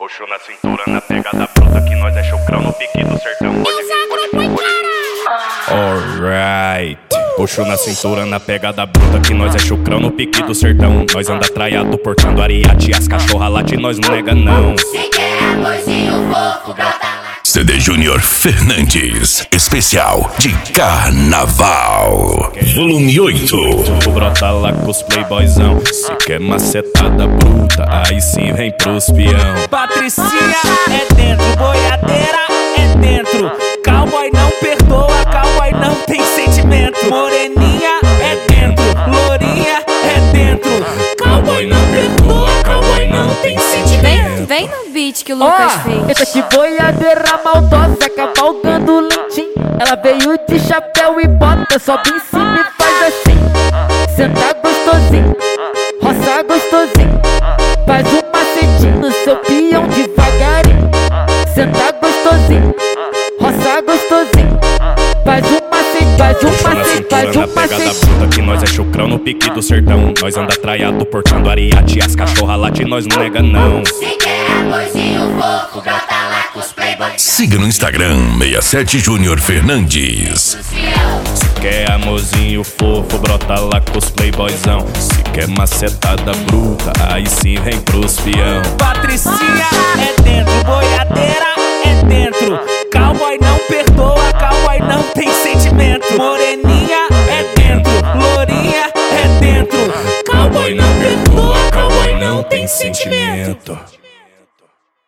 Puxou na cintura, na pegada bruta, que nós é chocrão no pique do sertão. Pode. Alright. Puxou na cintura, na pegada bruta, que nós é chucrão no pique do sertão. Nós anda traiado, portando ariate, as cachorra late, nós não nega não. Se quer amorzinho fofo, brota lá. CD Júnior Fernandes, especial de Carnaval, volume 8. Brota lá com os playboyzão. Se quer macetada bruta, aí sim vem pros peão. Patricinha é dentro, boiadeira é dentro. Cowboy não perdoa, cowboy não tem sentimento. Moreninha é dentro, lourinha é dentro. Cowboy não perdoa, cowboy não tem sentimento. Vem no beat que o Lucas fez. Essa de boiadeira maldosa, cavalgando lentinho. Ela veio de chapéu e bota, sobe em cima e faz assim. Senta gostosinho, roça gostosinho. Faz um macetinho no seu peão devagarinho. Senta gostosinho, roça gostosinho. Faz um macete, faz um macete, faz um macete. Bruta, que nós é chucrão no pique do sertão. Nós anda traiado, portando ariate, as cachorra late, nós não nega não. Se quer amorzinho fofo, brota lá com os playboys. Siga no Instagram 67 Júnior Fernandes. Se quer amorzinho fofo, brota lá com os playboyzão. Se quer macetada bruta, aí sim vem pros peão. Patricinha é dentro, boiadeira é dentro. Cowboy não